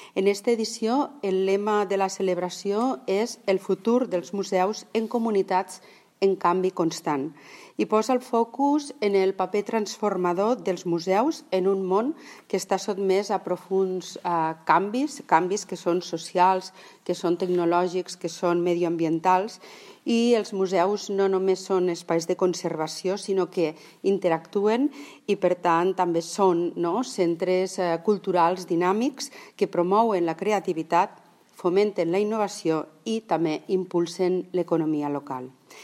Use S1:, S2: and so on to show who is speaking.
S1: En aquesta edició, el lema de la celebració és el futur dels museus en comunitats en canvi constant i posa el focus en el paper transformador dels museus en un món que està sotmès a profunds canvis que són socials, que són tecnològics, que són medioambientals, i els museus no només són espais de conservació, sinó que interactuen i, per tant, també són centres culturals dinàmics que promouen la creativitat, fomenten la innovació i també impulsen l'economia local.